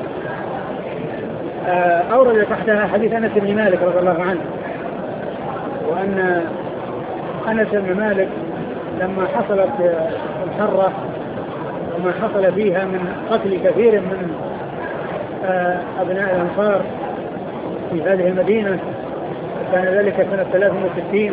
آه أورد تحتها حديث أنس بن مالك رضي الله عنه، وأن أنس بن مالك لما حصلت الحرة وما حصل فيها من قتل كثير من آه أبناء الأنصار في هذه المدينة، كان ذلك سنة ثلاث وستين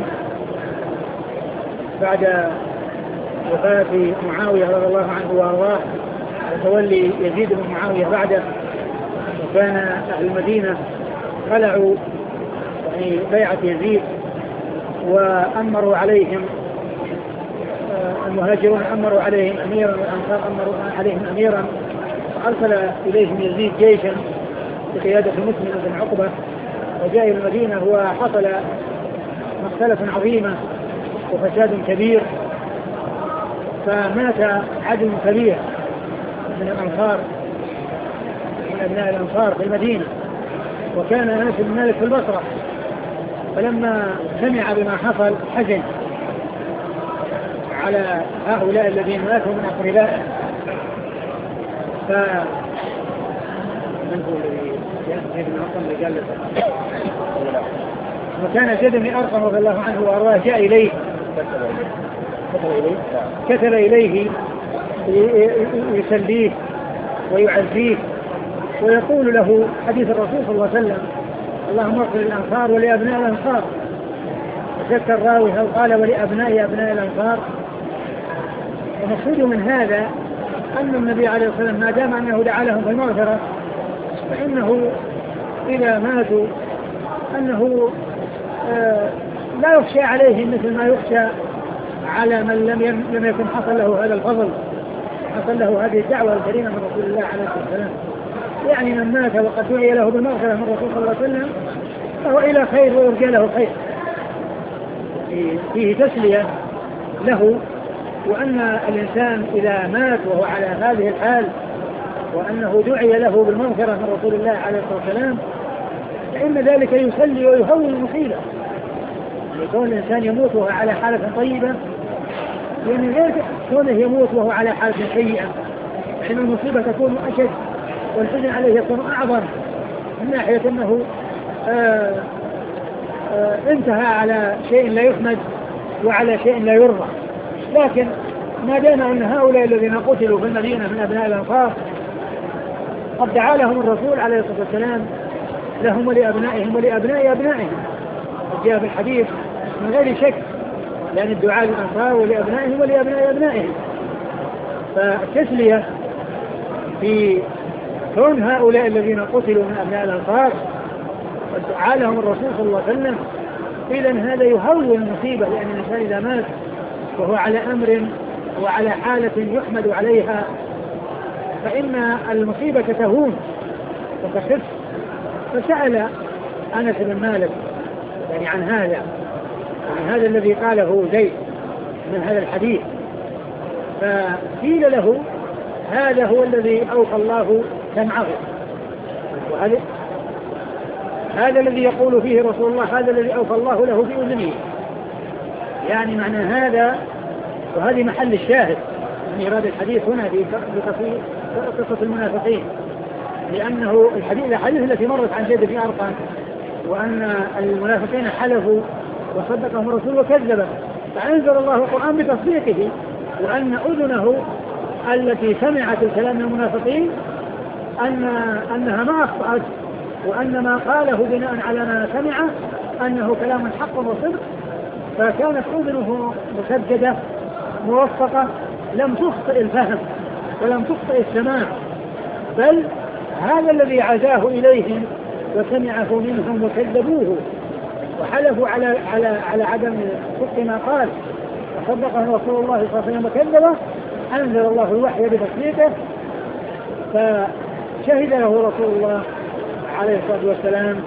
بعد وفاة معاوية رضي الله عنه وأرضاه وتولي يزيد بن معاوية بعده، وكان أهل المدينة خلعوا يعني بيعة يزيد وأمروا عليهم المهاجرون أمروا عليهم أميرا والأنصار أمروا عليهم أميرا، فأرسل إليهم يزيد جيشا بقيادة مسلم بن عقبة وجاء إلى المدينة وحصل مختلف عظيمة وفساد كبير، فمات عدد كبير من الأنصار من أبناء الأنصار في المدينة، وكان أنس بن مالك في البصرة، فلما سمع بما حصل حزن على هؤلاء الذين ماتوا من أقربائه. ف من هو الذي زيد بن أرقم اللي قال له؟ وكان زيد بن أرقم رضي الله عنه وأرضاه جاء إليه كتب إليه يسليه ويعزيه ويقول له حديث الرسول صلى الله عليه وسلم اللهم اغفر للأنصار ولأبناء الأنصار، وشك الراوي هل قال ولأبناء أبناء الأنصار. ومقصود من هذا أن النبي عليه الصلاة والسلام ما دام أنه دعا لهم بالمغفرة فإنه إذا ماتوا أنه آه لا يخشى عليهم مثل ما يخشى على من لم لم يكن حصل له هذا الفضل، حصل له هذه الدعوة الكريمة من رسول الله عليه الصلاة والسلام. يعني من مات وقد دعي له بالمغفرة من الرسول صلى الله عليه وسلم فهو إلى خير ويرجى له خير، فيه تسلية له، وأن الإنسان إذا مات وهو على هذه الحال وأنه دعي له بالمغفرة من رسول الله عليه الصلاة والسلام فإن ذلك يسلي ويهون المصيبة. يكون الإنسان يموت وهو على حالة طيبة، يعني غير كونه يموت وهو على حالة سيئة، فإن المصيبة تكون أشد والحزن عليه يكون أعظم من ناحية أنه آآ آآ انتهى على شيء لا يحمد وعلى شيء لا يرضى، لكن ما دام أن هؤلاء الذين قتلوا في المدينة من أبناء الأنصار قد دعا لهم الرسول عليه الصلاة والسلام لهم ولأبنائهم ولأبناء أبنائهم، جاء في الحديث من غير شك، لأن الدعاء للأنصار ولأبنائهم ولأبناء أبنائهم. فالتسلية في كون هؤلاء الذين قتلوا من أبناء الأنصار قد دعا لهم الرسول صلى الله عليه وسلم، إذن هذا يهون المصيبة، لأن الإنسان إذا مات وهو على أمر وعلى حالة يحمد عليها فإن المصيبة تهون وتخف. فسأل أنس بن مالك يعني عن هذا، يعني هذا الذي قاله زيد من هذا الحديث، فقيل له هذا هو الذي أوفى الله سمعه، وهذا هذا الذي يقول فيه رسول الله هذا الذي أوفى الله له في أذنه، يعني معنى هذا، وهذه محل الشاهد من إيراد الحديث هنا في قصة المنافقين، لأنه الحديث الحديث التي مرت عن زيد بن أرقم وأن المنافقين حلفوا وصدقهم الرسول وكذبه، فأنزل الله القرآن بتصديقه، وأن أذنه التي سمعت الكلام من المنافقين أن أنها ما أخطأت، وأن ما قاله بناء على ما سمع أنه كلام حق وصدق، فكانت أذنه مسجدة موفقة لم تخطئ الفهم ولم تخطئ السماع، بل هذا الذي عزاه إليهم وسمعه منهم وكذبوه وحلفوا على على على عدم صدق ما قال وصدقه رسول الله صلى الله عليه وسلم وكذبه، أنزل الله الوحي بتصديقه، فشهد له رسول الله عليه الصلاة والسلام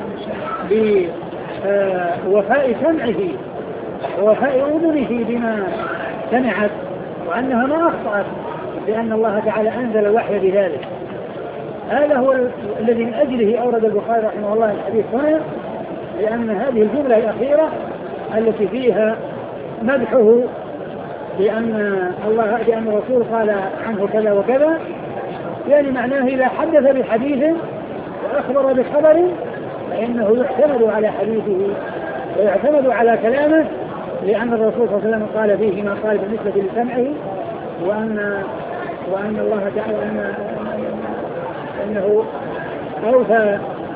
بوفاء سمعه ووفاء أذنه بما سمعت، وأنها ما أخطأت، لأن الله تعالى أنزل الوحي بذلك. هذا هو الذي من أجله أورد البخاري رحمه الله الحديث هنا، لأن هذه الجملة الأخيرة التي فيها مدحه بأن الله بأن الرسول قال عنه كذا وكذا، يعني معناه إذا حدث بحديث وأخبر بخبر فإنه يعتمد على حديثه ويعتمد على كلامه، لأن الرسول صلى الله عليه وسلم قال فيه ما قال بالنسبة لسمعه، وأن وأن الله تعالى أن أنه أوفى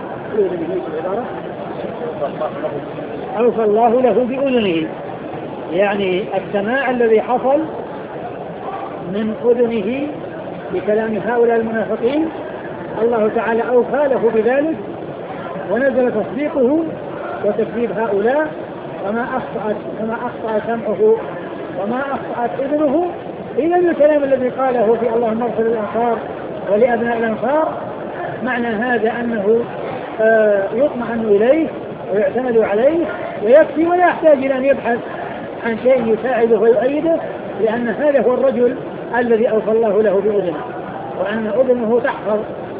أوفى الله له بأذنه، يعني السماع الذي حصل من أذنه بكلام هؤلاء المنافقين الله تعالى أوفى له بذلك، ونزل تصديقه وتكذيب هؤلاء، وما أخطأت وما أخطأ سمعه وما أخطأت إذنه. إذا الكلام الذي قاله في اللهم اغفر للأنصار ولأبناء الأنصار معنى هذا أنه آه يطمئن إليه ويعتمد عليه ويكفي، ولا يحتاج إلى أن يبحث عن شيء يساعده ويؤيده، لأن هذا هو الرجل الذي أوفى الله له بأذنه، وأن أذنه تحفظ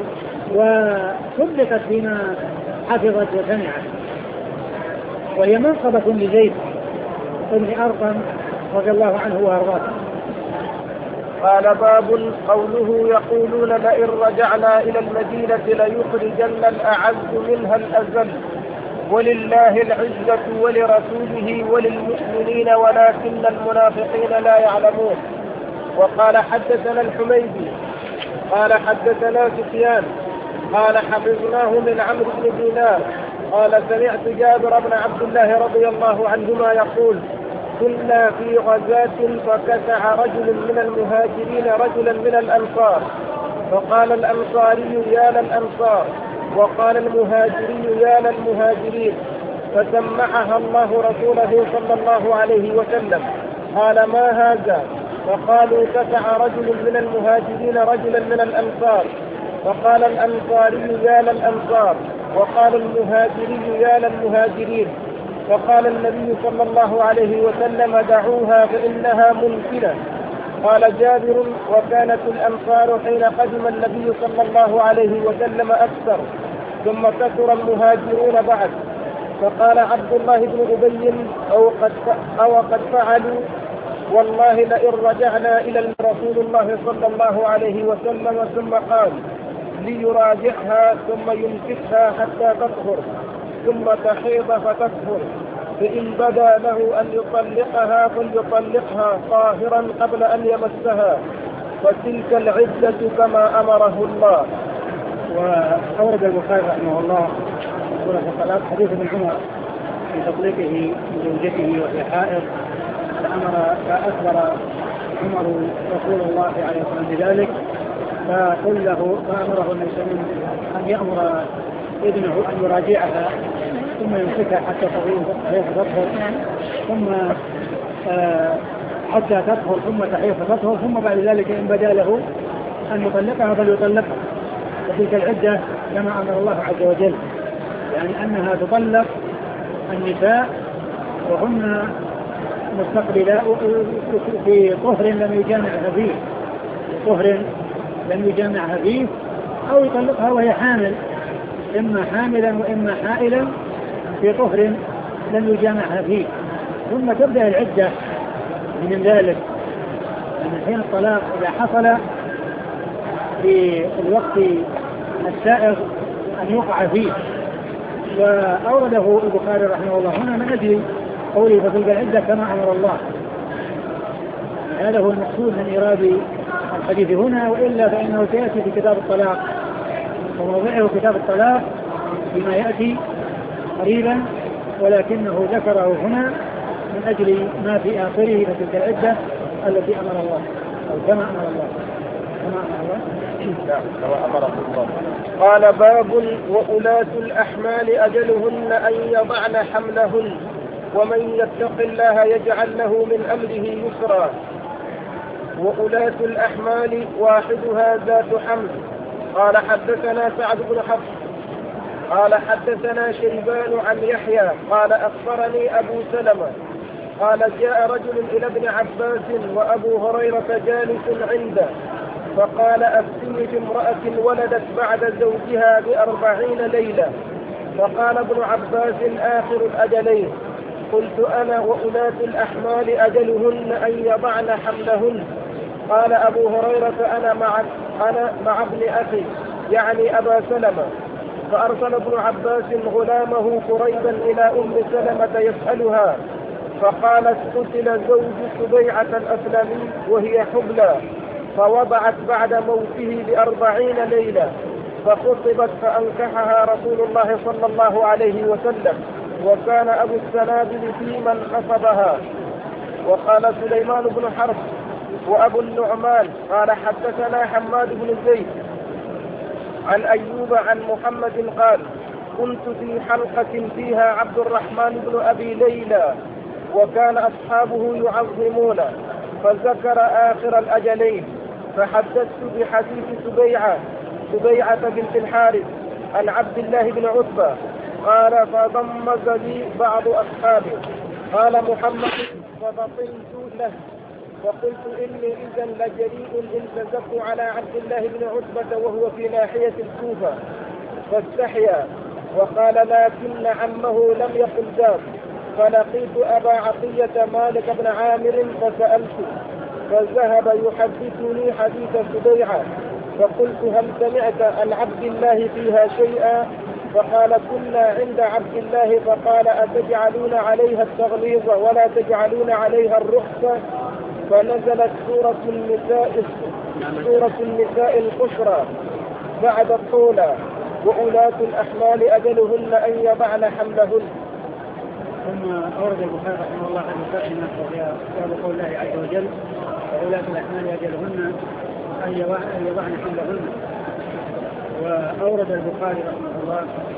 وصدقت بما حفظت وسمعت. وهي منقبة لزيد بن أرقم رضي الله عنه وأرضاه. قال باب قوله يقولون لئن رجعنا إلى المدينة ليخرجن الأعز منها الأذل ولله العزة ولرسوله وللمؤمنين ولكن المنافقين لا يعلمون. وقال حدثنا الحميدي قال حدثنا سفيان قال حفظناه من عمرو بن دينار قال سمعت جابر بن عبد الله رضي الله عنهما يقول كنا في غزاة فكسع رجل من المهاجرين رجلا من الأنصار، فقال الأنصاري يا للأنصار، وقال المهاجري يا للمهاجرين، فسمعها الله رسوله صلى الله عليه وسلم. قال ما هذا؟ فقالوا كسع رجل من المهاجرين رجلا من الأنصار، فقال الأنصاري يا للأنصار، وقال المهاجري يا للمهاجرين. فقال النبي صلى الله عليه وسلم دعوها فإنها ممكنة. قال جابر وكانت الأنصار حين قدم النبي صلى الله عليه وسلم أكثر، ثم كثر المهاجرون بعد. فقال عبد الله بن أبي أو قد, أو قد فعلوا والله لئن رجعنا إلى رسول الله صلى الله عليه وسلم. ثم قال ليراجعها ثم يمسكها حتى تطهر ثم تحيض فتطهر، فإن بدا له أن يطلقها فليطلقها طاهرا قبل أن يمسها، فتلك العدة كما أمره الله. وأورد البخاري رحمه الله سورة الطلاق حديث ابن عمر في تطليقه لزوجته وهي حائض، فأمر فأخبر عمر رسول الله عليه وسلم بذلك، فقل له فأمره النبي صلى الله عليه وسلم أن يأمر ابنه أن يراجعها ثم يمسكها حتى تطهر ثم آه حتى تطهر ثم تحيض فتطهر، ثم بعد ذلك إن بدا له أن يطلقها فليطلقها، وتلك العدة كما أمر الله عز وجل، يعني أنها تطلق النساء وهن مستقبلا في طهر لم يجامعها فيه طهر لم يجامعها فيه أو يطلقها وهي حامل، إما حاملا وإما حائلا في طهر لم يجامعها فيه، ثم تبدأ العدة من ذلك من حين الطلاق إذا حصل في الوقت السائغ أن يوقع فيه. وأورده البخاري رحمه الله هنا من أجل قوله فتلك العدة كما أمر الله، هذا هو المقصود من إيراد الحديث هنا، وإلا فإنه سيأتي في كتاب الطلاق وموضعه كتاب الطلاق بما يأتي قريبا، ولكنه ذكره هنا من أجل ما في آخره فتلك العدة التي أمر الله أو كما أمر الله كما أمر الله كما أمره الله. قال باب وأولاة الأحمال أجلهن أن يضعن حملهن ومن يتق الله يجعل له من أمره يسرا. وأولاة الأحمال واحدها ذات حمل. قال حدثنا سعد بن حفص قال حدثنا شيبان عن يحيى قال أخبرني أبو سلمة قال جاء رجل إلى ابن عباس وأبو هريرة جالس عنده فقال أفتني بامرأة ولدت بعد زوجها بأربعين ليلة. فقال ابن عباس آخر الأجلين. قلت أنا وأولاة الأحمال أجلهن أن يضعن حملهن. قال أبو هريرة أنا مع, أنا مع ابن أخي يعني أبا سلمة. فأرسل ابن عباس غلامه قريبا إلى أم سلمة يسألها فقالت قتل زوج سبيعة الأسلمي وهي حبلى فوضعت بعد موته بأربعين ليلة فخطبت فأنكحها رسول الله صلى الله عليه وسلم وكان أبو السنابل في من نصبها. وقال سليمان بن حرب وأبو النعمان قال حدثنا حماد بن زيد عن أيوب عن محمد قال كنت في حلقة فيها عبد الرحمن بن أبي ليلى وكان أصحابه يعظمون فذكر آخر الأجلين فحدثت بحديث سبيعة سبيعة بنت الحارث عن عبد الله بن عتبة قال فضمز لي بعض أصحابي. قال محمد فبطلت له وقلت إني إذا لجريء إن تزقت على عبد الله بن عتبة وهو في ناحية الكوفة فاستحيا. وقال لكن عمه لم يقل ذاك. فلقيت أبا عطية مالك بن عامر فسألته فذهب يحدثني حديث سبيعة فقلت هل سمعت عن عبد الله فيها شيئا؟ فقال كنا عند عبد الله فقال أتجعلون عليها التغليظ ولا تجعلون عليها الرخصة؟ فنزلت سورة النساء سورة النساء القشرى بعد الطولى وأولاة الأحمال أجلهن أن يضعن حملهن. ثم أورد البخاري رحمه الله عن مساكنة وهي قول الله عز وجل وأولاة الأحمال أجلهن أن يضعن حملهن. وأورد البخاري رحمه الله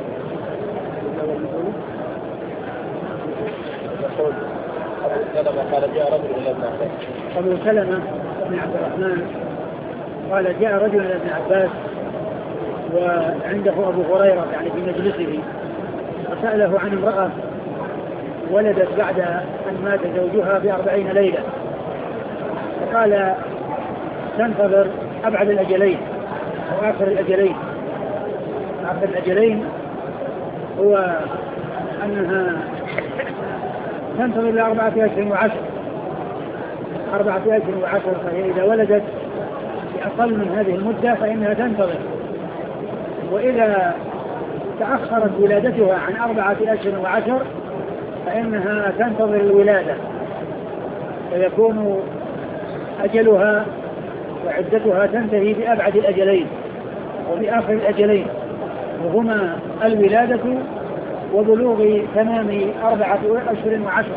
يقول أبو سلمة قال جاء رجل إلى ابن عباس أبو سلمة بن عبد الرحمن قال جاء رجل إلى ابن عباس وعنده أبو هريرة يعني في مجلسه فسأله عن امرأة ولدت بعد أن مات زوجها بأربعين ليلة فقال تنتظر أبعد الأجلين أو آخر الأجلين. آخر الأجلين هو أنها تنتظر لأربعة أشهر وعشر أربعة أشهر وعشر فهي إذا ولدت بأقل من هذه المدة فإنها تنتظر وإذا تأخرت ولادتها عن أربعة أشهر وعشر فإنها تنتظر الولادة، فيكون أجلها وعدتها تنتهي بأبعد الأجلين وبآخر الأجلين، وهما الولادة وبلوغ تمام أربعة أشهر وعشر.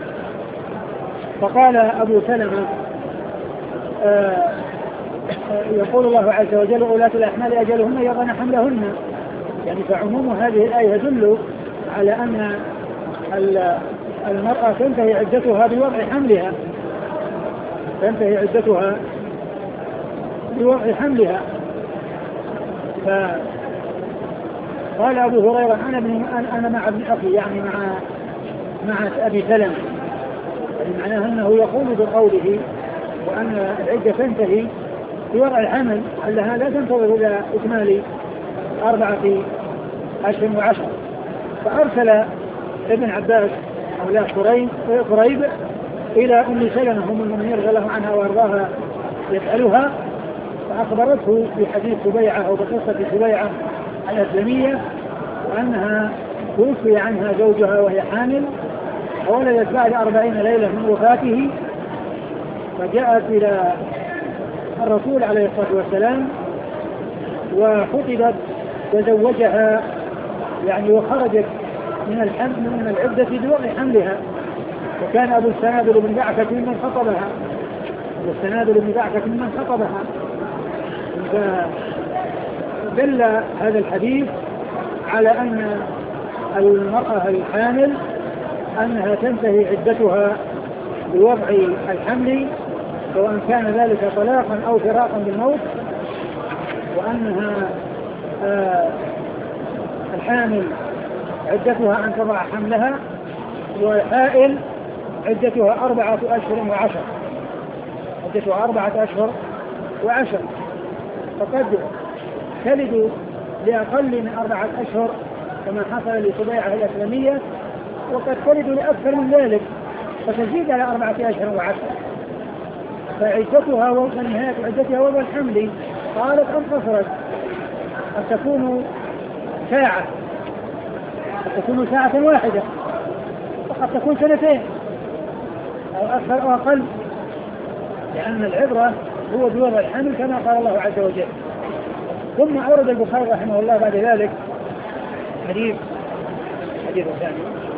فقال أبو سلمة آه يقول الله عز وجل: أولاة الأحمال أجلهن يضعن حملهن. يعني فعموم هذه الآية يدل على أن المرأة تنتهي عدتها بوضع حملها، تنتهي عدتها بوضع حملها. فقال أبو هريرة: أنا ابن أنا مع ابن أخي، يعني مع مع أبي سلمة، يعني معناه أنه يقول بقوله وأن العدة تنتهي بوضع الحمل، أنها لا تنتظر إلى إكمال أربعة أشهر وعشر. فأرسل ابن عباس أولاد قريب إلى أم سلمة أم المؤمنين رضي الله عنها وأرضاها يسألها، فأخبرته بحديث سبيعة أو بقصة سبيعة الأسلمية، وأنها توفي عنها زوجها وهي حامل، وولدت بعد أربعين ليلة من وفاته، فجاءت إلى الرسول عليه الصلاة والسلام وخطبت وزوجها، يعني وخرجت من الحمل من العدة بوضع حملها. وكان أبو السنابل بن بعكة من خطبها أبو السنابل بن بعكة من خطبها. فدل هذا الحديث على أن المرأة الحامل أنها تنتهي عدتها بوضع الحمل، سواء كان ذلك طلاقا أو فراقا بالموت، وأنها آه الحامل عدتها أن تضع حملها، والحائل عدتها أربعة أشهر وعشر عدتها أربعة أشهر وعشر فقد تلد لأقل من أربعة أشهر كما حصل لسبيعة الأسلمية، وقد تلد لأكثر من ذلك فتزيد على أربعة أشهر وعشر. فعدتها ونهاية عدتها وضع الحمل قالت أن قصرت قد تكون ساعة قد تكون ساعة واحدة، وقد تكون سنتين أو أكثر أو أقل، لأن العبرة هو بوضع الحمل كما قال الله عز وجل. ثم أورد البخاري رحمه الله بعد ذلك حديث حديث ثاني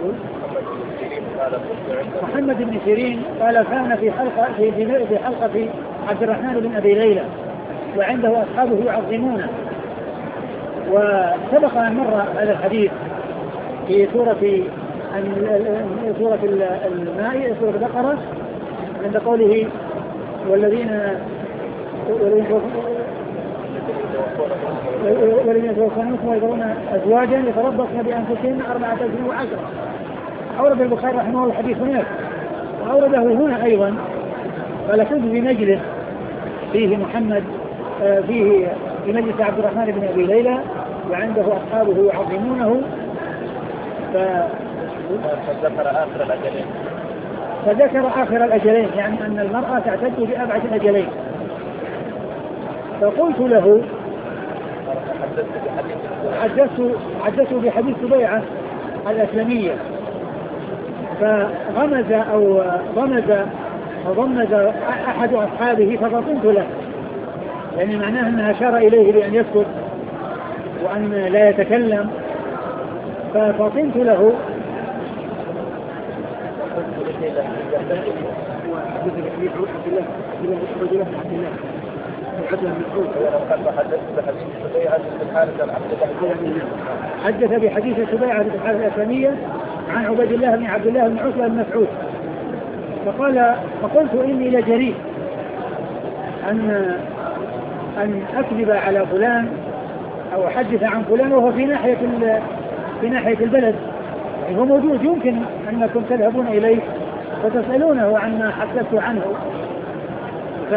محمد بن سيرين قال: كان في حلقة في في حلقة عبد الرحمن بن أبي ليلى وعنده أصحابه يعظمونه. وسبق أن مر هذا الحديث في سورة سورة المائدة سورة البقرة عند قوله: والذين والذين يتوفون منكم ويذرون أزواجا يتربصن بأنفسهن أربعة أشهر وعشرة. أورد البخاري رحمه الله الحديث هناك وأورده هنا أيضا. قال: كنت في مجلس فيه محمد فيه في مجلس عبد الرحمن بن أبي ليلى وعنده أصحابه يعظمونه، فذكر آخر الأجلين فذكر آخر الأجلين، يعني أن المرأة تعتد بأبعد الأجلين. فقلت له: حدثت بحديث سبيعة الأسلمية، فغمز أو غمز أو غمز أحد أصحابه ففطنت له، يعني معناه أنها أشار إليه بأن يسكت وأن لا يتكلم، ففطنت له حدث بحديث سبيعة بن الحارث الأسلمية عن عبيد الله بن عبد الله بن عتبة بن مسعود. فقال: فقلت إني لجريء أن أن أكذب على فلان أو أحدث عن فلان وهو في ناحية في ناحية البلد، يعني هو موجود، يمكن أنكم تذهبون إليه فتسألونه عما حدثت عنه. ف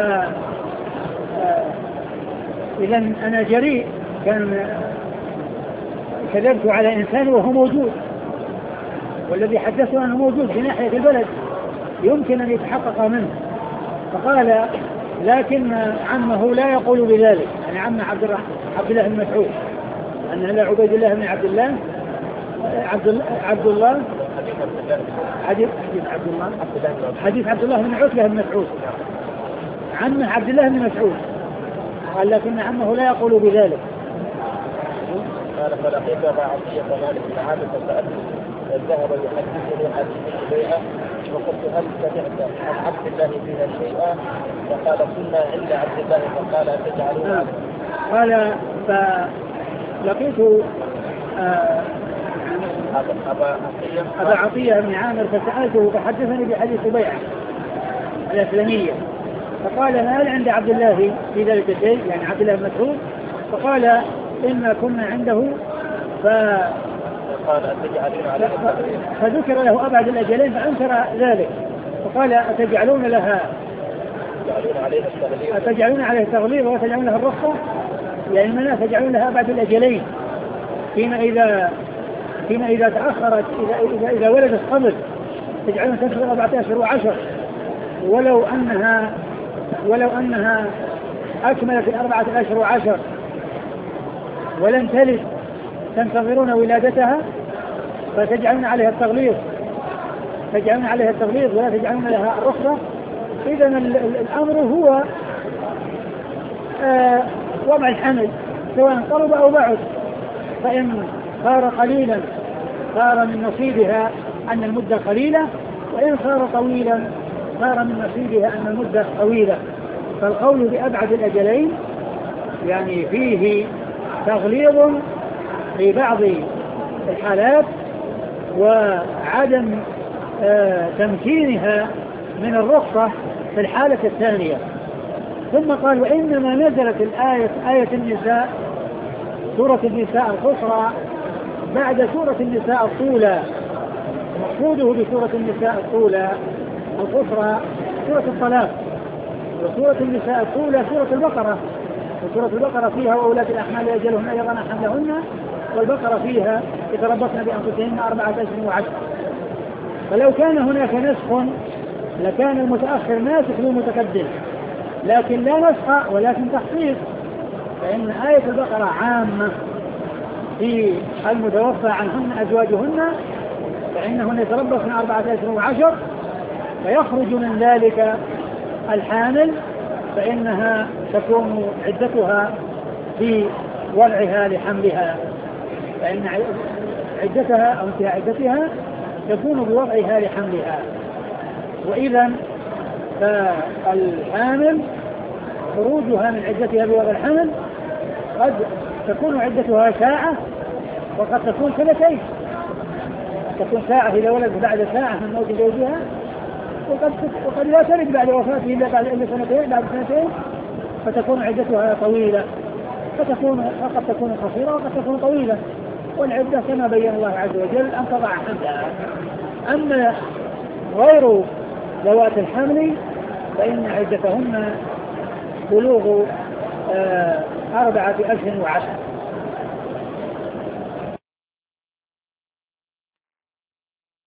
إذا أنا جريء، كان كذبت على إنسان وهو موجود، والذي حدثه أنه موجود في ناحية البلد يمكن أن يتحقق منه. فقال: لكن عمه لا يقول بذلك، يعني عم عبد عبد الله بن مسعود أن لا عبيد الله بن عبد الله عبد الله عبد الله حديث حديث عبد الله حديث عبد الله بن عتبة بن مسعود عمه عبد الله بن مسعود قال لكن عمه لا يقول بذلك. قال فلقيت أبا عطية مالك بن عامر فسألته ذهب يحدثني عن بيعة وقلت هل سمعت عن عبد الله فيها شيئا؟ فقال كنا عند عبد الله فقال أتجعلون قال فلقيت آه أبا عطية بن عامر فسألته فحدثني بحديث بيعة الإسلامية فقال هل عند عبد الله في ذلك الشيء يعني عبد الله بن مسعود؟ فقال إن كنا عنده ف... فذكر له أبعد الأجلين فأنكر ذلك فقال أتجعلون لها أتجعلون عليه التغليظ وتجعلون لها الرخصة يعني من تجعلون لها أبعد الأجلين فيما إذا فيما إذا تأخرت إذا, إذا, إذا ولدت قبل تجعلون تنتظر أربعة أشهر وعشر ولو أنها ولو أنها أكملت الأربعة أشهر وعشر ولم تلد تنتظرون ولادتها فتجعلون عليها التغليظ تجعلون عليها التغليظ ولا تجعلون لها الرخصة. إذا الأمر هو آه وضع الحمل سواء قرب أو بعد فإن صار قليلا صار من نصيبها أن المدة قليلة وإن صار طويلا صار من نصيبها أن المدة طويلة. فالقول بأبعد الأجلين يعني فيه تغليظ في بعض الحالات وعدم آه تمكينها من الرخصة في الحالة الثانية. ثم قال وإنما نزلت الآية آية النساء سورة النساء القصرى بعد سورة النساء الطولى. مقصوده بسورة النساء الطولى القصرى سورة الطلاق وسورة النساء الطولى سورة البقرة وسورة البقرة فيها وأولاد الأحمال أجلهن أن يضعن حملهن والبقرة فيها يتربصن بأنفسهن أربعة أشهر وعشر. فلو كان هناك نسخ لكان المتأخر ناسخ للمتقدم لكن لا نسخ ولكن تخصيص فإن آية البقرة عامة في المتوفى عنهن أزواجهن فإنهن يتربصن أربعة أشهر وعشر فيخرج من ذلك الحامل فإنها تكون عدتها في وضعها لحملها فإن عدتها أو انتهاء عدتها تكون بوضعها لحملها. وإذا فالحامل خروجها من عدتها بوضع الحمل قد تكون عدتها ساعة وقد تكون سنتين تكون ساعة إذا ولد بعد ساعة من موت زوجها وقد وقد لا تلد بعد وفاته إلا بعد سنتين بعد سنتين فتكون عدتها طويلة فتكون قد تكون قصيرة وقد تكون طويلة والعدة كما بين الله عز وجل أن تضع حملها. أما غير ذوات الحمل فإن عدتهن بلوغ آه أربعة أشهر وعشر